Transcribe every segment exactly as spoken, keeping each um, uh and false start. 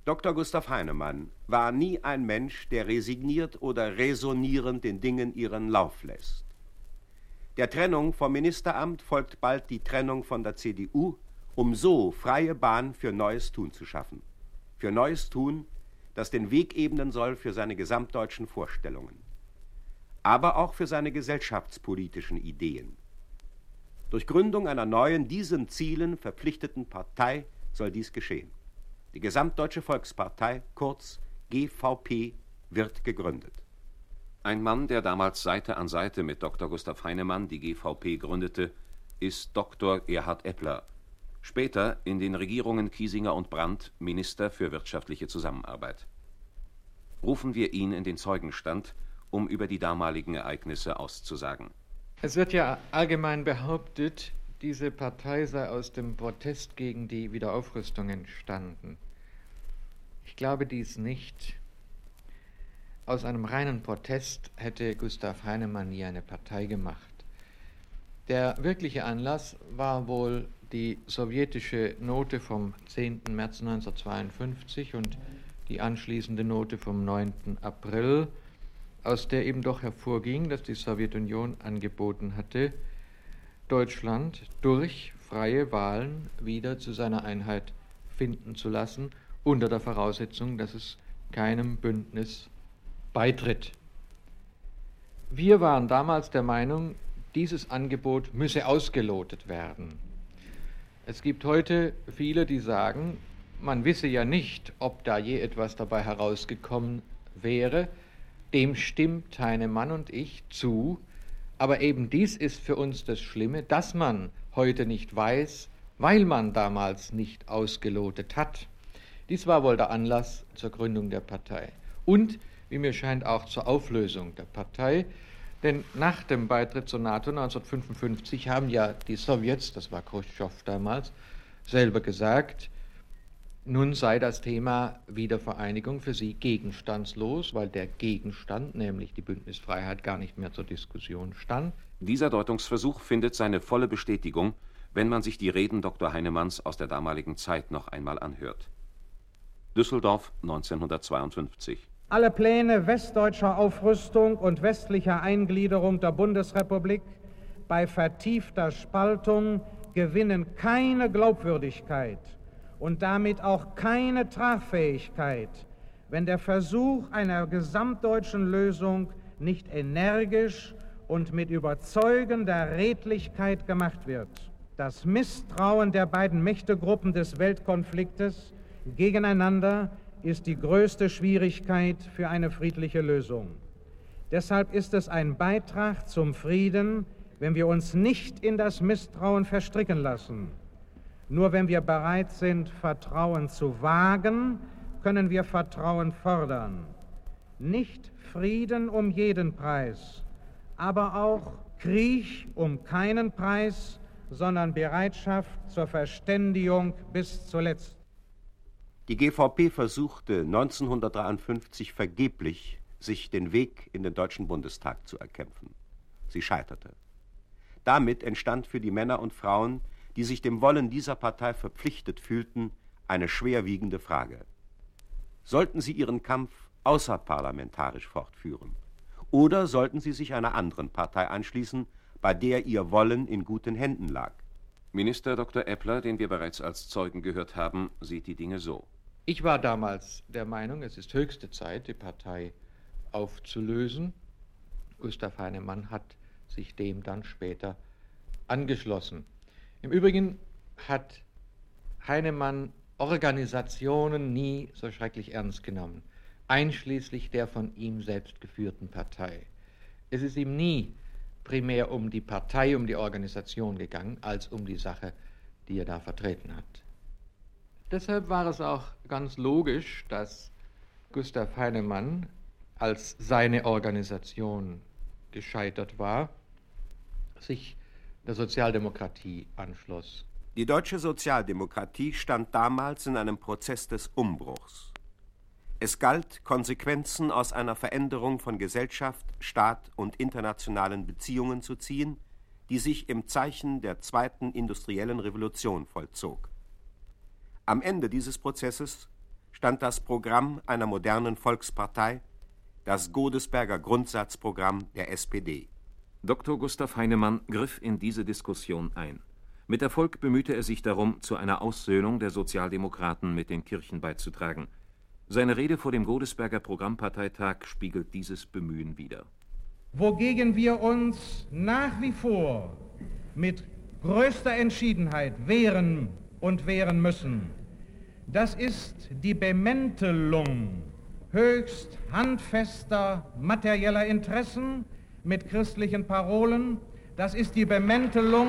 Doktor Gustav Heinemann war nie ein Mensch, der resigniert oder räsonierend den Dingen ihren Lauf lässt. Der Trennung vom Ministeramt folgt bald die Trennung von der C D U, um so freie Bahn für neues Tun zu schaffen. Für neues Tun, das den Weg ebnen soll für seine gesamtdeutschen Vorstellungen, aber auch für seine gesellschaftspolitischen Ideen. Durch Gründung einer neuen, diesen Zielen verpflichteten Partei soll dies geschehen. Die Gesamtdeutsche Volkspartei, kurz G V P, wird gegründet. Ein Mann, der damals Seite an Seite mit Doktor Gustav Heinemann die G V P gründete, ist Doktor Erhard Eppler, später in den Regierungen Kiesinger und Brandt Minister für wirtschaftliche Zusammenarbeit. Rufen wir ihn in den Zeugenstand, um über die damaligen Ereignisse auszusagen. Es wird ja allgemein behauptet, diese Partei sei aus dem Protest gegen die Wiederaufrüstung entstanden. Ich glaube dies nicht. Aus einem reinen Protest hätte Gustav Heinemann nie eine Partei gemacht. Der wirkliche Anlass war wohl die sowjetische Note vom zehnten März neunzehnhundertzweiundfünfzig und die anschließende Note vom neunten April, aus der eben doch hervorging, dass die Sowjetunion angeboten hatte, Deutschland durch freie Wahlen wieder zu seiner Einheit finden zu lassen, unter der Voraussetzung, dass es keinem Bündnis beitritt. Wir waren damals der Meinung, dieses Angebot müsse ausgelotet werden. Es gibt heute viele, die sagen, man wisse ja nicht, ob da je etwas dabei herausgekommen wäre. Dem stimmt Heinemann und ich zu. Aber eben dies ist für uns das Schlimme, dass man heute nicht weiß, weil man damals nicht ausgelotet hat. Dies war wohl der Anlass zur Gründung der Partei. Und, wie mir scheint, auch zur Auflösung der Partei. Denn nach dem Beitritt zur NATO neunzehnhundertfünfundfünfzig haben ja die Sowjets, das war Chruschtschow damals, selber gesagt, nun sei das Thema Wiedervereinigung für sie gegenstandslos, weil der Gegenstand, nämlich die Bündnisfreiheit, gar nicht mehr zur Diskussion stand. Dieser Deutungsversuch findet seine volle Bestätigung, wenn man sich die Reden Doktor Heinemanns aus der damaligen Zeit noch einmal anhört. Düsseldorf neunzehnhundertzweiundfünfzig. Alle Pläne westdeutscher Aufrüstung und westlicher Eingliederung der Bundesrepublik bei vertiefter Spaltung gewinnen keine Glaubwürdigkeit und damit auch keine Tragfähigkeit, wenn der Versuch einer gesamtdeutschen Lösung nicht energisch und mit überzeugender Redlichkeit gemacht wird. Das Misstrauen der beiden Mächtegruppen des Weltkonfliktes gegeneinander ist die größte Schwierigkeit für eine friedliche Lösung. Deshalb ist es ein Beitrag zum Frieden, wenn wir uns nicht in das Misstrauen verstricken lassen. Nur wenn wir bereit sind, Vertrauen zu wagen, können wir Vertrauen fordern. Nicht Frieden um jeden Preis, aber auch Krieg um keinen Preis, sondern Bereitschaft zur Verständigung bis zuletzt. Die G V P versuchte neunzehnhundertdreiundfünfzig vergeblich, sich den Weg in den Deutschen Bundestag zu erkämpfen. Sie scheiterte. Damit entstand für die Männer und Frauen, die sich dem Wollen dieser Partei verpflichtet fühlten, eine schwerwiegende Frage. Sollten sie ihren Kampf außerparlamentarisch fortführen? Oder sollten sie sich einer anderen Partei anschließen, bei der ihr Wollen in guten Händen lag? Minister Doktor Eppler, den wir bereits als Zeugen gehört haben, sieht die Dinge so. Ich war damals der Meinung, es ist höchste Zeit, die Partei aufzulösen. Gustav Heinemann hat sich dem dann später angeschlossen. Im Übrigen hat Heinemann Organisationen nie so schrecklich ernst genommen, einschließlich der von ihm selbst geführten Partei. Es ist ihm nie primär um die Partei, um die Organisation gegangen, als um die Sache, die er da vertreten hat. Deshalb war es auch ganz logisch, dass Gustav Heinemann, als seine Organisation gescheitert war, sich der Sozialdemokratie anschloss. Die deutsche Sozialdemokratie stand damals in einem Prozess des Umbruchs. Es galt, Konsequenzen aus einer Veränderung von Gesellschaft, Staat und internationalen Beziehungen zu ziehen, die sich im Zeichen der zweiten industriellen Revolution vollzog. Am Ende dieses Prozesses stand das Programm einer modernen Volkspartei, das Godesberger Grundsatzprogramm der S P D. Doktor Gustav Heinemann griff in diese Diskussion ein. Mit Erfolg bemühte er sich darum, zu einer Aussöhnung der Sozialdemokraten mit den Kirchen beizutragen. Seine Rede vor dem Godesberger Programmparteitag spiegelt dieses Bemühen wider. Wogegen wir uns nach wie vor mit größter Entschiedenheit wehren und wehren müssen, das ist die Bemäntelung höchst handfester materieller Interessen mit christlichen Parolen. Das ist die Bemäntelung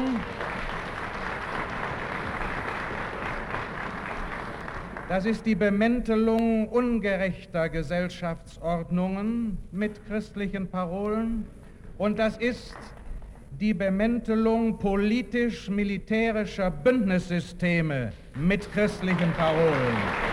Das ist die Bemäntelung ungerechter Gesellschaftsordnungen mit christlichen Parolen und das ist die Bemäntelung politisch-militärischer Bündnissysteme mit christlichen Parolen.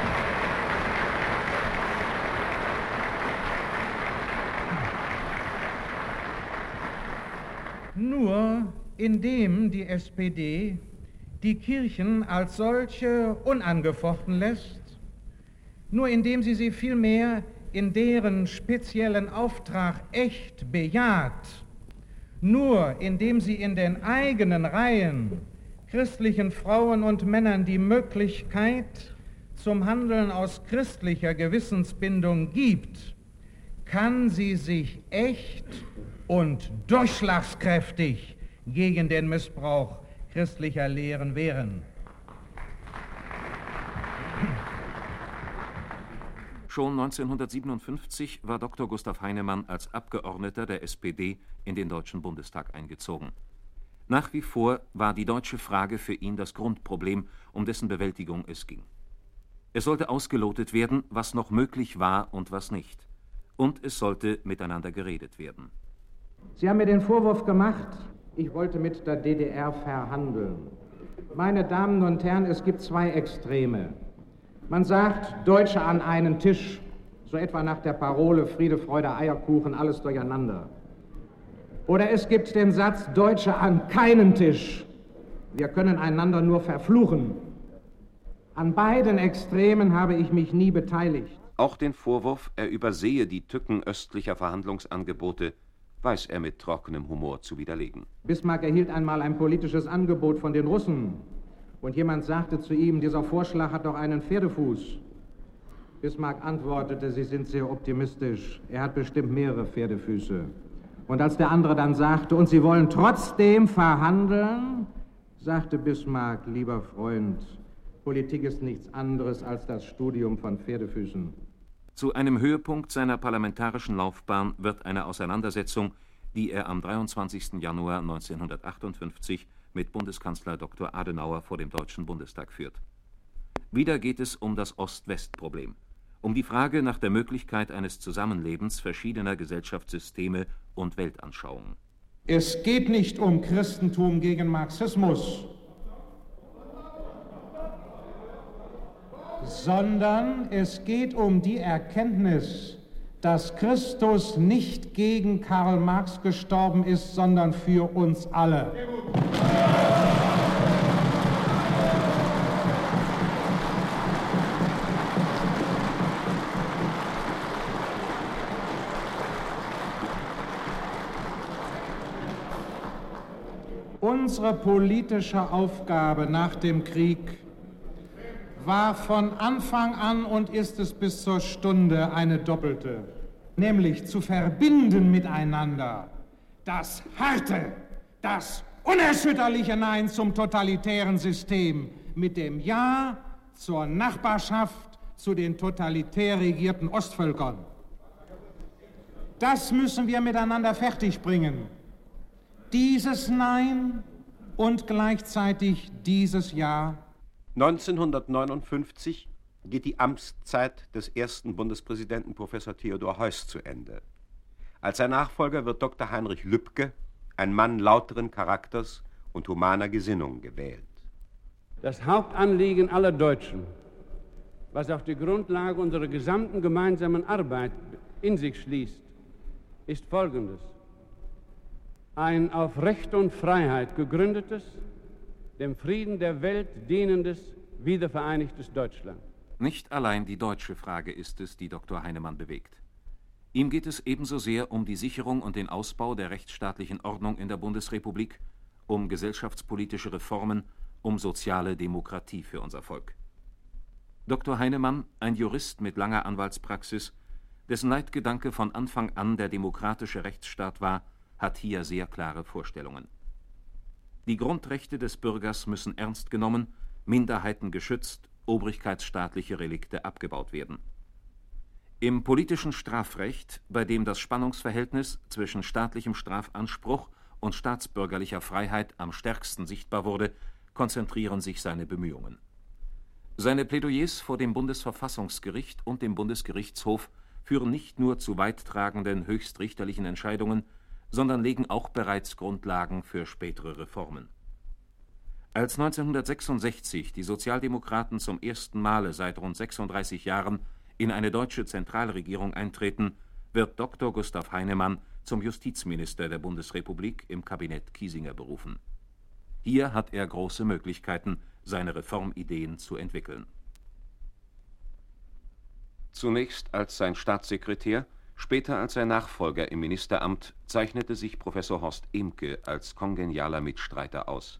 Nur indem die S P D die Kirchen als solche unangefochten lässt, nur indem sie sie vielmehr in deren speziellen Auftrag echt bejaht, nur indem sie in den eigenen Reihen christlichen Frauen und Männern die Möglichkeit zum Handeln aus christlicher Gewissensbindung gibt, kann sie sich echt und durchschlagskräftig gegen den Missbrauch christlicher Lehren wehren. Schon neunzehnhundertsiebenundfünfzig war Doktor Gustav Heinemann als Abgeordneter der S P D in den Deutschen Bundestag eingezogen. Nach wie vor war die deutsche Frage für ihn das Grundproblem, um dessen Bewältigung es ging. Es sollte ausgelotet werden, was noch möglich war und was nicht. Und es sollte miteinander geredet werden. Sie haben mir den Vorwurf gemacht, ich wollte mit der D D R verhandeln. Meine Damen und Herren, es gibt zwei Extreme. Man sagt, Deutsche an einen Tisch, so etwa nach der Parole Friede, Freude, Eierkuchen, alles durcheinander. Oder es gibt den Satz, Deutsche an keinen Tisch, wir können einander nur verfluchen. An beiden Extremen habe ich mich nie beteiligt. Auch den Vorwurf, er übersehe die Tücken östlicher Verhandlungsangebote, weiß er mit trockenem Humor zu widerlegen. Bismarck erhielt einmal ein politisches Angebot von den Russen und jemand sagte zu ihm, dieser Vorschlag hat doch einen Pferdefuß. Bismarck antwortete, Sie sind sehr optimistisch, er hat bestimmt mehrere Pferdefüße. Und als der andere dann sagte, und Sie wollen trotzdem verhandeln, sagte Bismarck, lieber Freund, Politik ist nichts anderes als das Studium von Pferdefüßen. Zu einem Höhepunkt seiner parlamentarischen Laufbahn wird eine Auseinandersetzung, die er am dreiundzwanzigsten Januar neunzehnhundertachtundfünfzig mit Bundeskanzler Doktor Adenauer vor dem Deutschen Bundestag führt. Wieder geht es um das Ost-West-Problem, um die Frage nach der Möglichkeit eines Zusammenlebens verschiedener Gesellschaftssysteme und Weltanschauungen. Es geht nicht um Christentum gegen Marxismus, sondern es geht um die Erkenntnis, dass Christus nicht gegen Karl Marx gestorben ist, sondern für uns alle. Unsere politische Aufgabe nach dem Krieg war von Anfang an und ist es bis zur Stunde eine doppelte, nämlich zu verbinden miteinander das harte, das unerschütterliche Nein zum totalitären System mit dem Ja zur Nachbarschaft zu den totalitär regierten Ostvölkern. Das müssen wir miteinander fertigbringen. Dieses Nein und gleichzeitig dieses Ja. neunzehnhundertneunundfünfzig geht die Amtszeit des ersten Bundespräsidenten Professor Theodor Heuss zu Ende. Als sein Nachfolger wird Doktor Heinrich Lübke, ein Mann lauteren Charakters und humaner Gesinnung, gewählt. Das Hauptanliegen aller Deutschen, was auch die Grundlage unserer gesamten gemeinsamen Arbeit in sich schließt, ist folgendes: Ein auf Recht und Freiheit gegründetes, dem Frieden der Welt dienendes, wiedervereinigtes Deutschland. Nicht allein die deutsche Frage ist es, die Doktor Heinemann bewegt. Ihm geht es ebenso sehr um die Sicherung und den Ausbau der rechtsstaatlichen Ordnung in der Bundesrepublik, um gesellschaftspolitische Reformen, um soziale Demokratie für unser Volk. Doktor Heinemann, ein Jurist mit langer Anwaltspraxis, dessen Leitgedanke von Anfang an der demokratische Rechtsstaat war, hat hier sehr klare Vorstellungen. Die Grundrechte des Bürgers müssen ernst genommen, Minderheiten geschützt, obrigkeitsstaatliche Relikte abgebaut werden. Im politischen Strafrecht, bei dem das Spannungsverhältnis zwischen staatlichem Strafanspruch und staatsbürgerlicher Freiheit am stärksten sichtbar wurde, konzentrieren sich seine Bemühungen. Seine Plädoyers vor dem Bundesverfassungsgericht und dem Bundesgerichtshof führen nicht nur zu weittragenden höchstrichterlichen Entscheidungen, sondern legen auch bereits Grundlagen für spätere Reformen. Als neunzehnhundertsechsundsechzig die Sozialdemokraten zum ersten Male seit rund sechsunddreißig Jahren in eine deutsche Zentralregierung eintreten, wird Doktor Gustav Heinemann zum Justizminister der Bundesrepublik im Kabinett Kiesinger berufen. Hier hat er große Möglichkeiten, seine Reformideen zu entwickeln. Zunächst als sein Staatssekretär, später als sein Nachfolger im Ministeramt zeichnete sich Professor Horst Ehmke als kongenialer Mitstreiter aus.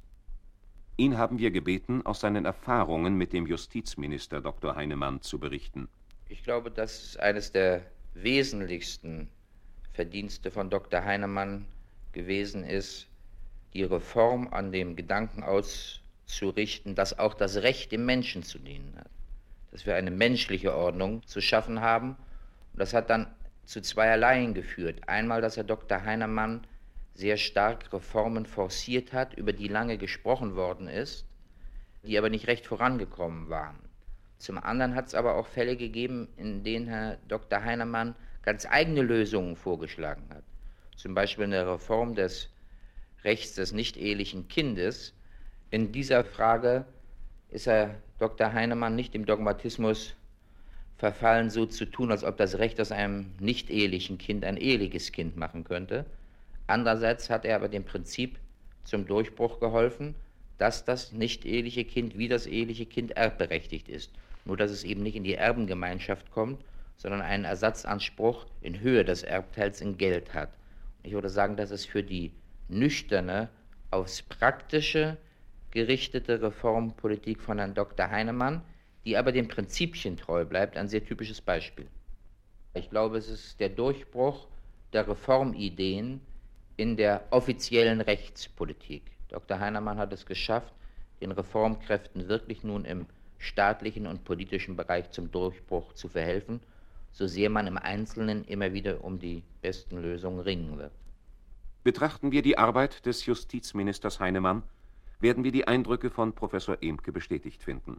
Ihn haben wir gebeten, aus seinen Erfahrungen mit dem Justizminister Doktor Heinemann zu berichten. Ich glaube, dass eines der wesentlichsten Verdienste von Doktor Heinemann gewesen ist, die Reform an dem Gedanken auszurichten, dass auch das Recht dem Menschen zu dienen hat. Dass wir eine menschliche Ordnung zu schaffen haben. Und das hat dann zu zweierleien geführt. Einmal, dass Herr Doktor Heinemann sehr stark Reformen forciert hat, über die lange gesprochen worden ist, die aber nicht recht vorangekommen waren. Zum anderen hat es aber auch Fälle gegeben, in denen Herr Doktor Heinemann ganz eigene Lösungen vorgeschlagen hat. Zum Beispiel in der Reform des Rechts des nicht-ehelichen Kindes. In dieser Frage ist Herr Doktor Heinemann nicht dem Dogmatismus verfallen, so zu tun, als ob das Recht aus einem nicht-ehelichen Kind ein eheliches Kind machen könnte. Andererseits hat er aber dem Prinzip zum Durchbruch geholfen, dass das nicht-eheliche Kind wie das eheliche Kind erbberechtigt ist. Nur dass es eben nicht in die Erbengemeinschaft kommt, sondern einen Ersatzanspruch in Höhe des Erbteils in Geld hat. Ich würde sagen, dass es für die nüchterne, aufs Praktische gerichtete Reformpolitik von Herrn Doktor Heinemann, die aber den Prinzipien treu bleibt, ein sehr typisches Beispiel. Ich glaube, es ist der Durchbruch der Reformideen in der offiziellen Rechtspolitik. Doktor Heinemann hat es geschafft, den Reformkräften wirklich nun im staatlichen und politischen Bereich zum Durchbruch zu verhelfen, so sehr man im Einzelnen immer wieder um die besten Lösungen ringen wird. Betrachten wir die Arbeit des Justizministers Heinemann, werden wir die Eindrücke von Professor Ehmke bestätigt finden.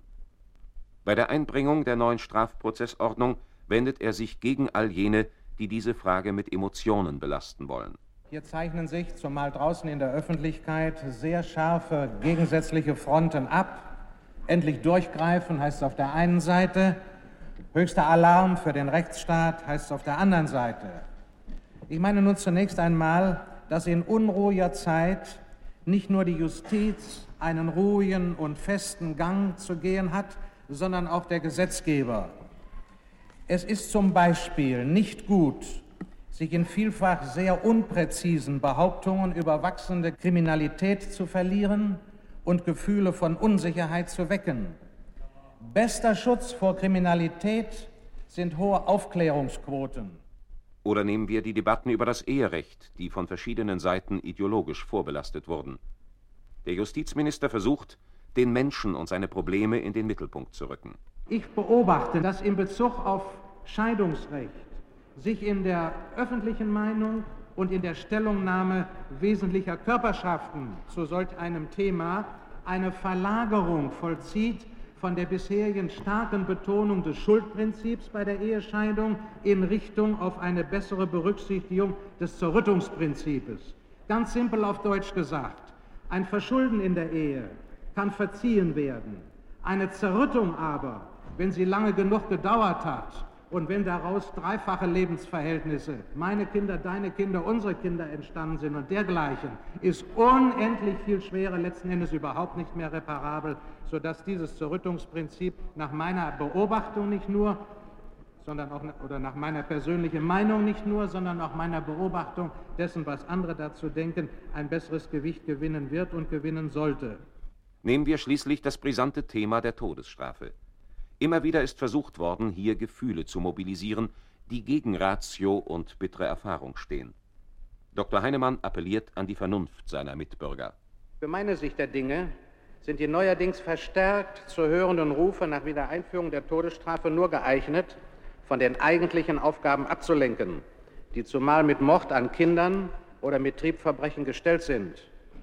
Bei der Einbringung der neuen Strafprozessordnung wendet er sich gegen all jene, die diese Frage mit Emotionen belasten wollen. Hier zeichnen sich, zumal draußen in der Öffentlichkeit, sehr scharfe gegensätzliche Fronten ab. Endlich durchgreifen heißt es auf der einen Seite, höchster Alarm für den Rechtsstaat heißt es auf der anderen Seite. Ich meine nun zunächst einmal, dass in unruhiger Zeit nicht nur die Justiz einen ruhigen und festen Gang zu gehen hat, sondern auch der Gesetzgeber. Es ist zum Beispiel nicht gut, sich in vielfach sehr unpräzisen Behauptungen über wachsende Kriminalität zu verlieren und Gefühle von Unsicherheit zu wecken. Bester Schutz vor Kriminalität sind hohe Aufklärungsquoten. Oder nehmen wir die Debatten über das Eherecht, die von verschiedenen Seiten ideologisch vorbelastet wurden. Der Justizminister versucht, den Menschen und seine Probleme in den Mittelpunkt zu rücken. Ich beobachte, dass in Bezug auf Scheidungsrecht sich in der öffentlichen Meinung und in der Stellungnahme wesentlicher Körperschaften zu solch einem Thema eine Verlagerung vollzieht von der bisherigen starken Betonung des Schuldprinzips bei der Ehescheidung in Richtung auf eine bessere Berücksichtigung des Zerrüttungsprinzips. Ganz simpel auf Deutsch gesagt, ein Verschulden in der Ehe kann verziehen werden. Eine Zerrüttung aber, wenn sie lange genug gedauert hat Und wenn daraus dreifache Lebensverhältnisse, meine Kinder, deine Kinder, unsere Kinder entstanden sind und dergleichen, ist unendlich viel schwerer, letzten Endes überhaupt nicht mehr reparabel, sodass dieses Zerrüttungsprinzip nach meiner Beobachtung nicht nur, sondern auch, oder nach meiner persönlichen Meinung nicht nur, sondern auch meiner Beobachtung dessen, was andere dazu denken, ein besseres Gewicht gewinnen wird und gewinnen sollte. Nehmen wir schließlich das brisante Thema der Todesstrafe. Immer wieder ist versucht worden, hier Gefühle zu mobilisieren, die gegen Ratio und bittere Erfahrung stehen. Doktor Heinemann appelliert an die Vernunft seiner Mitbürger. Für meine Sicht der Dinge sind die neuerdings verstärkt zu hörenden Rufe nach Wiedereinführung der Todesstrafe nur geeignet, von den eigentlichen Aufgaben abzulenken, die zumal mit Mord an Kindern oder mit Triebverbrechen gestellt sind.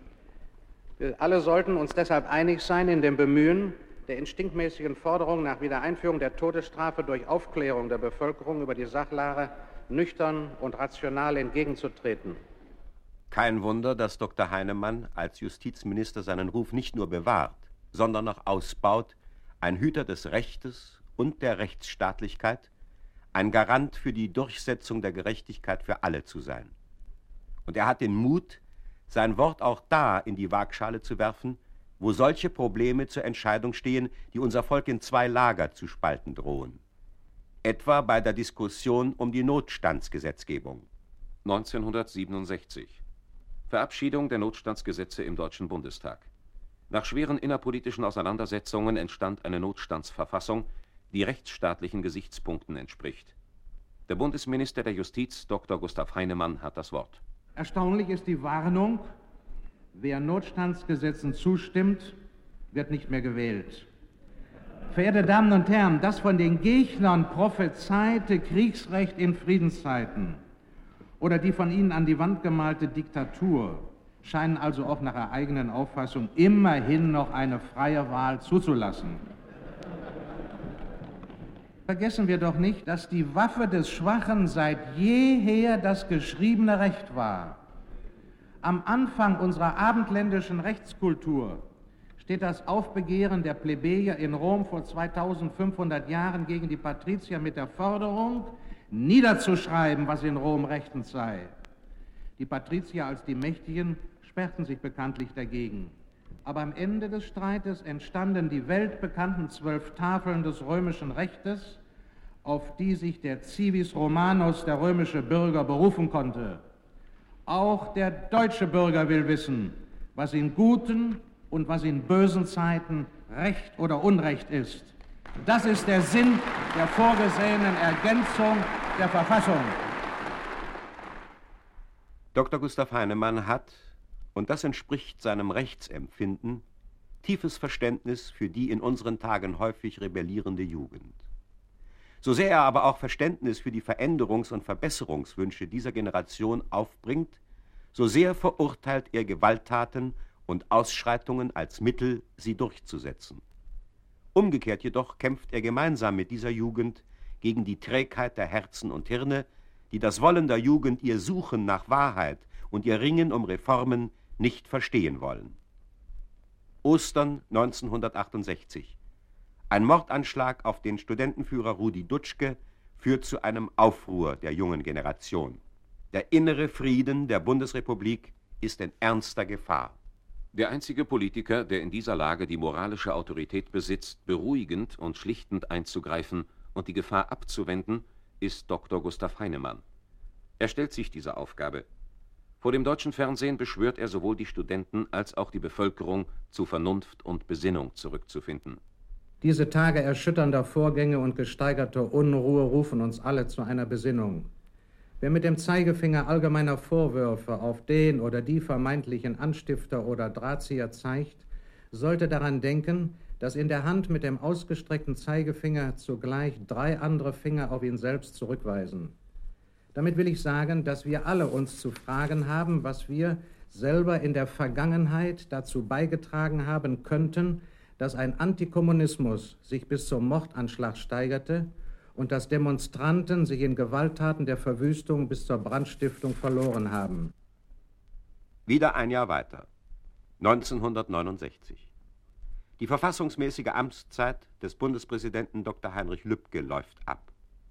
Wir alle sollten uns deshalb einig sein in dem Bemühen, der instinktmäßigen Forderung nach Wiedereinführung der Todesstrafe durch Aufklärung der Bevölkerung über die Sachlage nüchtern und rational entgegenzutreten. Kein Wunder, dass Doktor Heinemann als Justizminister seinen Ruf nicht nur bewahrt, sondern auch ausbaut, ein Hüter des Rechtes und der Rechtsstaatlichkeit, ein Garant für die Durchsetzung der Gerechtigkeit für alle zu sein. Und er hat den Mut, sein Wort auch da in die Waagschale zu werfen, wo solche Probleme zur Entscheidung stehen, die unser Volk in zwei Lager zu spalten drohen. Etwa bei der Diskussion um die Notstandsgesetzgebung. neunzehnhundertsiebenundsechzig. Verabschiedung der Notstandsgesetze im Deutschen Bundestag. Nach schweren innerpolitischen Auseinandersetzungen entstand eine Notstandsverfassung, die rechtsstaatlichen Gesichtspunkten entspricht. Der Bundesminister der Justiz, Doktor Gustav Heinemann, hat das Wort. Erstaunlich ist die Warnung, wer Notstandsgesetzen zustimmt, wird nicht mehr gewählt. Verehrte Damen und Herren, das von den Gegnern prophezeite Kriegsrecht in Friedenszeiten oder die von ihnen an die Wand gemalte Diktatur scheinen also auch nach ihrer eigenen Auffassung immerhin noch eine freie Wahl zuzulassen. Vergessen wir doch nicht, dass die Waffe des Schwachen seit jeher das geschriebene Recht war. Am Anfang unserer abendländischen Rechtskultur steht das Aufbegehren der Plebejer in Rom vor zweitausendfünfhundert Jahren gegen die Patrizier mit der Forderung, niederzuschreiben, was in Rom rechtens sei. Die Patrizier als die Mächtigen sperrten sich bekanntlich dagegen. Aber am Ende des Streites entstanden die weltbekannten zwölf Tafeln des römischen Rechtes, auf die sich der Civis Romanus, der römische Bürger, berufen konnte. Auch der deutsche Bürger will wissen, was in guten und was in bösen Zeiten Recht oder Unrecht ist. Das ist der Sinn der vorgesehenen Ergänzung der Verfassung. Doktor Gustav Heinemann hat, und das entspricht seinem Rechtsempfinden, tiefes Verständnis für die in unseren Tagen häufig rebellierende Jugend. So sehr er aber auch Verständnis für die Veränderungs- und Verbesserungswünsche dieser Generation aufbringt, so sehr verurteilt er Gewalttaten und Ausschreitungen als Mittel, sie durchzusetzen. Umgekehrt jedoch kämpft er gemeinsam mit dieser Jugend gegen die Trägheit der Herzen und Hirne, die das Wollen der Jugend, ihr Suchen nach Wahrheit und ihr Ringen um Reformen nicht verstehen wollen. Ostern neunzehnhundertachtundsechzig. Ein Mordanschlag auf den Studentenführer Rudi Dutschke führt zu einem Aufruhr der jungen Generation. Der innere Frieden der Bundesrepublik ist in ernster Gefahr. Der einzige Politiker, der in dieser Lage die moralische Autorität besitzt, beruhigend und schlichtend einzugreifen und die Gefahr abzuwenden, ist Doktor Gustav Heinemann. Er stellt sich dieser Aufgabe. Vor dem deutschen Fernsehen beschwört er sowohl die Studenten als auch die Bevölkerung, zu Vernunft und Besinnung zurückzufinden. Diese Tage erschütternder Vorgänge und gesteigerter Unruhe rufen uns alle zu einer Besinnung. Wer mit dem Zeigefinger allgemeiner Vorwürfe auf den oder die vermeintlichen Anstifter oder Drahtzieher zeigt, sollte daran denken, dass in der Hand mit dem ausgestreckten Zeigefinger zugleich drei andere Finger auf ihn selbst zurückweisen. Damit will ich sagen, dass wir alle uns zu fragen haben, was wir selber in der Vergangenheit dazu beigetragen haben könnten, dass ein Antikommunismus sich bis zum Mordanschlag steigerte und dass Demonstranten sich in Gewalttaten der Verwüstung bis zur Brandstiftung verloren haben. Wieder ein Jahr weiter, neunzehnhundertneunundsechzig. Die verfassungsmäßige Amtszeit des Bundespräsidenten Doktor Heinrich Lübke läuft ab.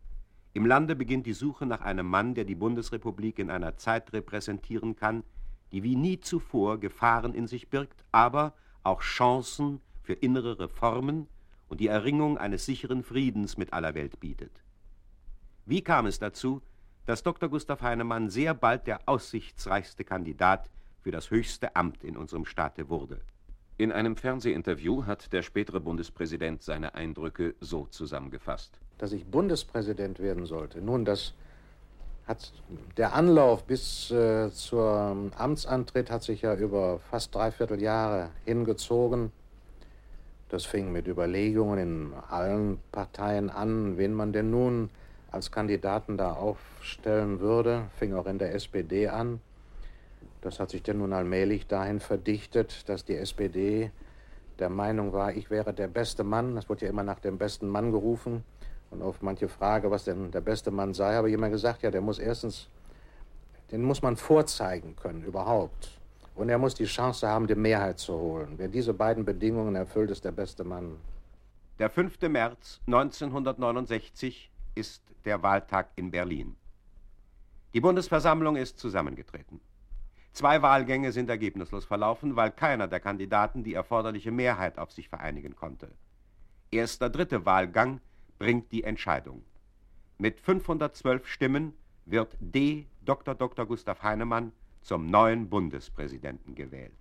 Im Lande beginnt die Suche nach einem Mann, der die Bundesrepublik in einer Zeit repräsentieren kann, die wie nie zuvor Gefahren in sich birgt, aber auch Chancen für innere Reformen und die Erringung eines sicheren Friedens mit aller Welt bietet. Wie kam es dazu, dass Doktor Gustav Heinemann sehr bald der aussichtsreichste Kandidat für das höchste Amt in unserem Staate wurde? In einem Fernsehinterview hat der spätere Bundespräsident seine Eindrücke so zusammengefasst. Dass ich Bundespräsident werden sollte, nun, das hat der Anlauf bis äh, zum Amtsantritt hat sich ja über fast dreiviertel Jahre hingezogen. Das fing mit Überlegungen in allen Parteien an, wen man denn nun als Kandidaten da aufstellen würde, fing auch in der S P D an. Das hat sich dann nun allmählich dahin verdichtet, dass die S P D der Meinung war, ich wäre der beste Mann. Es wurde ja immer nach dem besten Mann gerufen. Und auf manche Frage, was denn der beste Mann sei, habe ich immer gesagt, ja, der muss erstens, den muss man vorzeigen können, überhaupt. Und er muss die Chance haben, die Mehrheit zu holen. Wer diese beiden Bedingungen erfüllt, ist der beste Mann. Der fünfte März neunzehnhundertneunundsechzig ist der Wahltag in Berlin. Die Bundesversammlung ist zusammengetreten. Zwei Wahlgänge sind ergebnislos verlaufen, weil keiner der Kandidaten die erforderliche Mehrheit auf sich vereinigen konnte. Erst der dritte Wahlgang bringt die Entscheidung. Mit fünfhundertzwölf Stimmen wird D. Doktor Doktor Gustav Heinemann zum neuen Bundespräsidenten gewählt.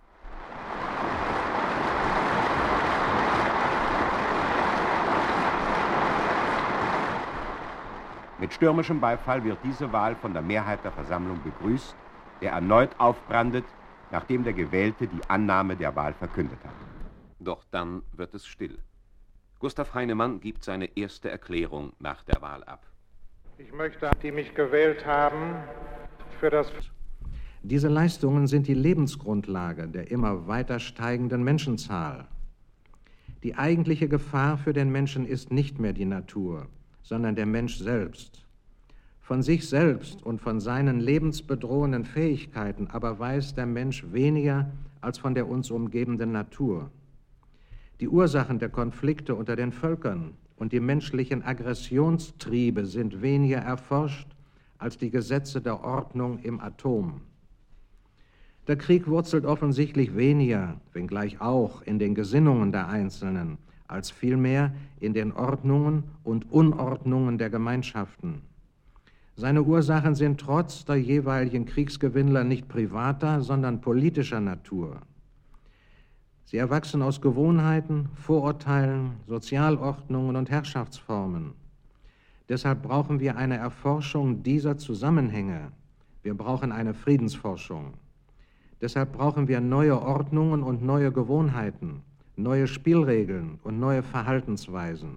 Mit stürmischem Beifall wird diese Wahl von der Mehrheit der Versammlung begrüßt, der erneut aufbrandet, nachdem der Gewählte die Annahme der Wahl verkündet hat. Doch dann wird es still. Gustav Heinemann gibt seine erste Erklärung nach der Wahl ab. Ich möchte, die mich gewählt haben, für das... Diese Leistungen sind die Lebensgrundlage der immer weiter steigenden Menschenzahl. Die eigentliche Gefahr für den Menschen ist nicht mehr die Natur, sondern der Mensch selbst. Von sich selbst und von seinen lebensbedrohenden Fähigkeiten aber weiß der Mensch weniger als von der uns umgebenden Natur. Die Ursachen der Konflikte unter den Völkern und die menschlichen Aggressionstriebe sind weniger erforscht als die Gesetze der Ordnung im Atom. Der Krieg wurzelt offensichtlich weniger, wenngleich auch, in den Gesinnungen der Einzelnen, als vielmehr in den Ordnungen und Unordnungen der Gemeinschaften. Seine Ursachen sind trotz der jeweiligen Kriegsgewinnler nicht privater, sondern politischer Natur. Sie erwachsen aus Gewohnheiten, Vorurteilen, Sozialordnungen und Herrschaftsformen. Deshalb brauchen wir eine Erforschung dieser Zusammenhänge. Wir brauchen eine Friedensforschung. Deshalb brauchen wir neue Ordnungen und neue Gewohnheiten, neue Spielregeln und neue Verhaltensweisen.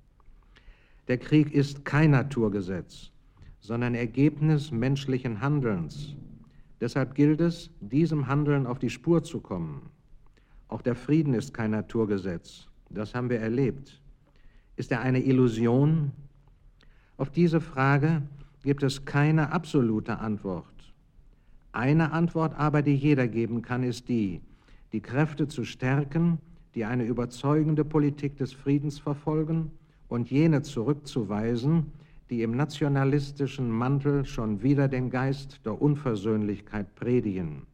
Der Krieg ist kein Naturgesetz, sondern Ergebnis menschlichen Handelns. Deshalb gilt es, diesem Handeln auf die Spur zu kommen. Auch der Frieden ist kein Naturgesetz. Das haben wir erlebt. Ist er eine Illusion? Auf diese Frage gibt es keine absolute Antwort. Eine Antwort aber, die jeder geben kann, ist die, die Kräfte zu stärken, die eine überzeugende Politik des Friedens verfolgen, und jene zurückzuweisen, die im nationalistischen Mantel schon wieder den Geist der Unversöhnlichkeit predigen.